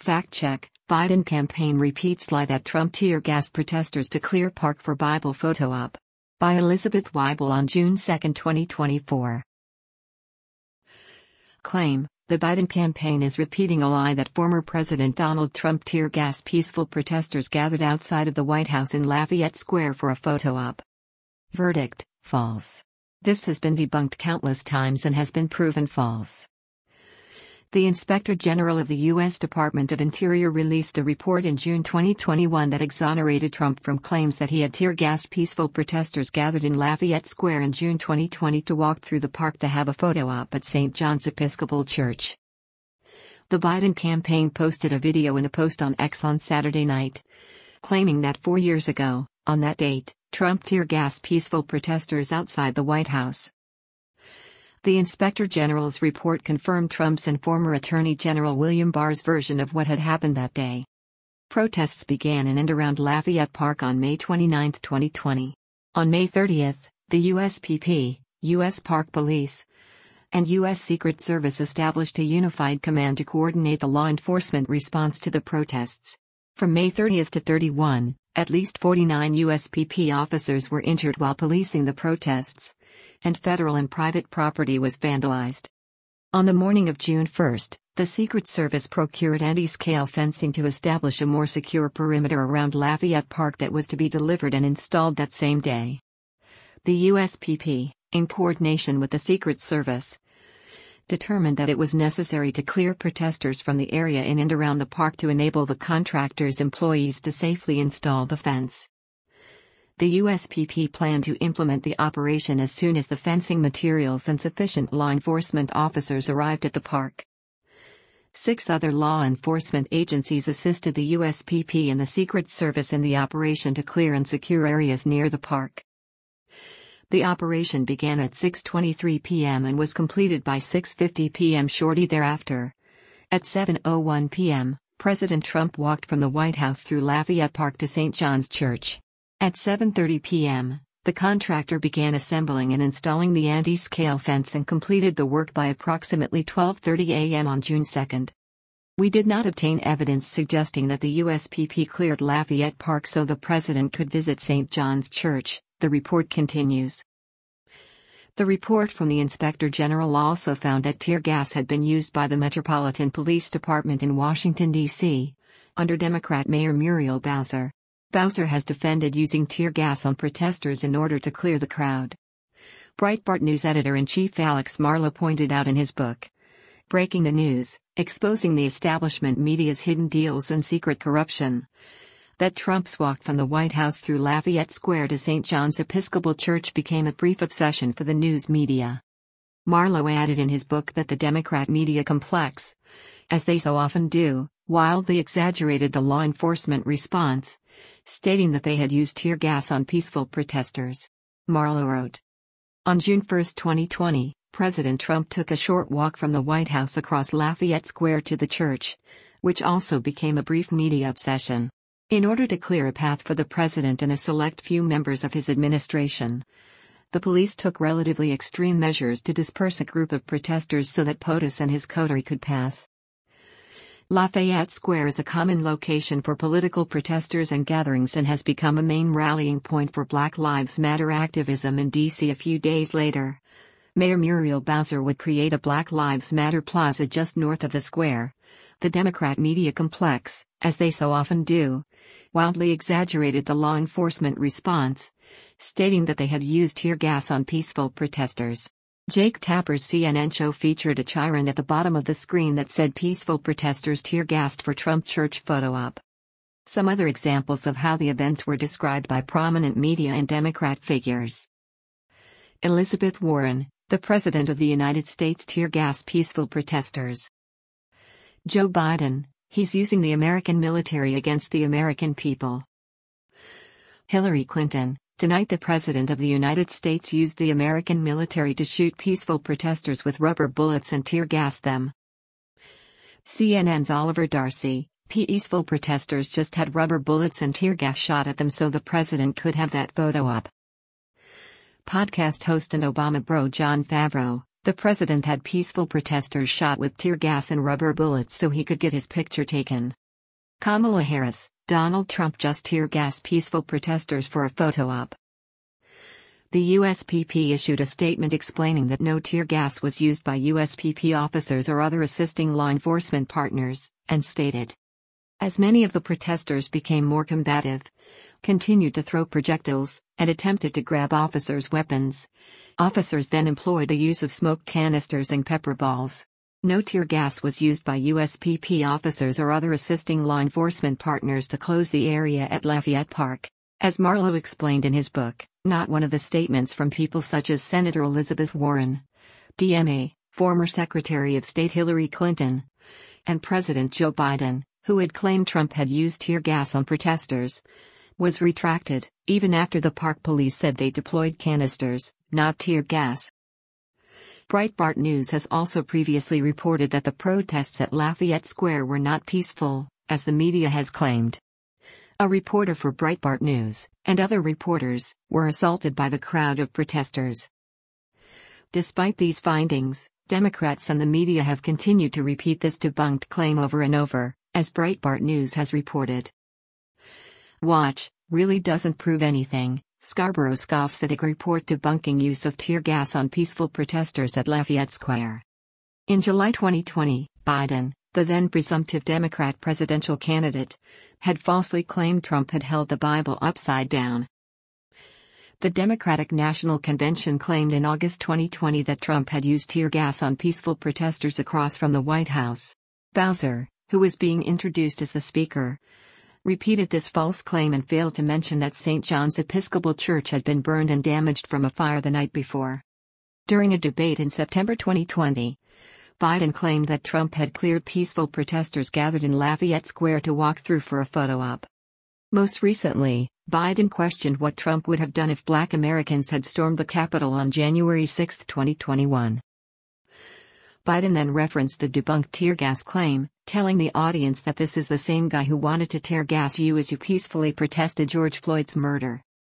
Fact check: Biden campaign repeats lie that Trump tear-gassed protesters to clear park for Bible photo op. By Elizabeth Weibel on June 2, 2024. Claim: the Biden campaign is repeating a lie that former President Donald Trump tear-gassed peaceful protesters gathered outside of the White House in Lafayette Square for a photo op. Verdict: false. This has been debunked countless times and has been proven false. The Inspector General of the U.S. Department of Interior released a report in June 2021 that exonerated Trump from claims that he had tear-gassed peaceful protesters gathered in Lafayette Square in June 2020 to walk through the park to have a photo op at St. John's Episcopal Church. The Biden campaign posted a video in a post on X on Saturday night, claiming that 4 years ago, on that date, Trump tear-gassed peaceful protesters outside the White House. The Inspector General's report confirmed Trump's and former Attorney General William Barr's version of what had happened that day. Protests began in and around Lafayette Park on May 29, 2020. On May 30, the USPP, U.S. Park Police, and U.S. Secret Service established a unified command to coordinate the law enforcement response to the protests. From May 30 to 31, at least 49 USPP officers were injured while policing the protests, and federal and private property was vandalized. On the morning of June 1, the Secret Service procured anti-scale fencing to establish a more secure perimeter around Lafayette Park that was to be delivered and installed that same day. The USPP, in coordination with the Secret Service, determined that it was necessary to clear protesters from the area in and around the park to enable the contractor's employees to safely install the fence. The USPP planned to implement the operation as soon as the fencing materials and sufficient law enforcement officers arrived at the park. 6 other law enforcement agencies assisted the USPP and the Secret Service in the operation to clear and secure areas near the park. The operation began at 6:23 p.m. and was completed by 6:50 p.m. shortly thereafter. At 7:01 p.m., President Trump walked from the White House through Lafayette Park to St. John's Church. At 7:30 p.m., the contractor began assembling and installing the anti-scale fence and completed the work by approximately 12:30 a.m. on June 2. We did not obtain evidence suggesting that the USPP cleared Lafayette Park so the president could visit St. John's Church, the report continues. The report from the Inspector General also found that tear gas had been used by the Metropolitan Police Department in Washington, D.C., under Democrat Mayor Muriel Bowser. Bowser has defended using tear gas on protesters in order to clear the crowd. Breitbart News editor-in-chief Alex Marlow pointed out in his book, Breaking the News, Exposing the Establishment Media's Hidden Deals and Secret Corruption, that Trump's walk from the White House through Lafayette Square to St. John's Episcopal Church became a brief obsession for the news media. Marlow added in his book that the Democrat media complex, as they so often do, wildly exaggerated the law enforcement response, stating that they had used tear gas on peaceful protesters. Marlow wrote, on June 1, 2020, President Trump took a short walk from the White House across Lafayette Square to the church, which also became a brief media obsession. In order to clear a path for the president and a select few members of his administration, the police took relatively extreme measures to disperse a group of protesters so that POTUS and his coterie could pass. Lafayette Square is a common location for political protesters and gatherings and has become a main rallying point for Black Lives Matter activism in D.C. A few days later, Mayor Muriel Bowser would create a Black Lives Matter plaza just north of the square. The Democrat media complex, as they so often do, wildly exaggerated the law enforcement response, stating that they had used tear gas on peaceful protesters. Jake Tapper's CNN show featured a chyron at the bottom of the screen that said peaceful protesters tear-gassed for Trump church photo op. Some other examples of how the events were described by prominent media and Democrat figures. Elizabeth Warren, the President of the United States tear-gassed peaceful protesters. Joe Biden, he's using the American military against the American people. Hillary Clinton, tonight the President of the United States used the American military to shoot peaceful protesters with rubber bullets and tear-gas them. CNN's Oliver Darcy, peaceful protesters just had rubber bullets and tear gas shot at them so the president could have that photo op. Podcast host and Obama bro Jon Favreau, The president had peaceful protesters shot with tear gas and rubber bullets so he could get his picture taken. Kamala Harris, Donald Trump just tear gas peaceful protesters for a photo op. The USPP issued a statement explaining that no tear gas was used by USPP officers or other assisting law enforcement partners, and stated, as many of the protesters became more combative, continued to throw projectiles, and attempted to grab officers' weapons, officers then employed the use of smoke canisters and pepper balls. No tear gas was used by USPP officers or other assisting law enforcement partners to close the area at Lafayette Park. As Marlowe explained in his book, not one of the statements from people such as Senator Elizabeth Warren, DMA, former Secretary of State Hillary Clinton, and President Joe Biden, who had claimed Trump had used tear gas on protesters, was retracted, even after the park police said they deployed canisters, not tear gas. Breitbart News has also previously reported that the protests at Lafayette Square were not peaceful, as the media has claimed. A reporter for Breitbart News, and other reporters, were assaulted by the crowd of protesters. Despite these findings, Democrats and the media have continued to repeat this debunked claim over and over, as Breitbart News has reported. Watch, really doesn't prove anything, Scarborough scoffs at a report debunking use of tear gas on peaceful protesters at Lafayette Square. In July 2020, Biden, the then presumptive Democrat presidential candidate, had falsely claimed Trump had held the Bible upside down. The Democratic National Convention claimed in August 2020 that Trump had used tear gas on peaceful protesters across from the White House. Bowser, who was being introduced as the speaker, repeated this false claim and failed to mention that St. John's Episcopal Church had been burned and damaged from a fire the night before. During a debate in September 2020, Biden claimed that Trump had cleared peaceful protesters gathered in Lafayette Square to walk through for a photo op. Most recently, Biden questioned what Trump would have done if Black Americans had stormed the Capitol on January 6, 2021. Biden then referenced the debunked tear gas claim, telling the audience that this is the same guy who wanted to tear gas you as you peacefully protested George Floyd's murder.